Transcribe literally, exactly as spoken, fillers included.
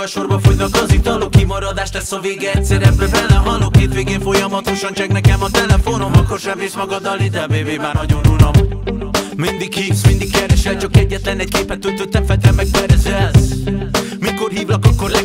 magas sorba fogynak az italok. Kimaradás lesz a vége, egyszer ebbe belehalok. Hétvégén folyamatosan cseg nekem a telefonom. Akkor sem visz magaddal ide, baby, már nagyon unom. Mindig hívsz, mindig keresel, csak egyetlen egy képet töltöttem, fedre meg berezelsz. Mikor hívlak, akkor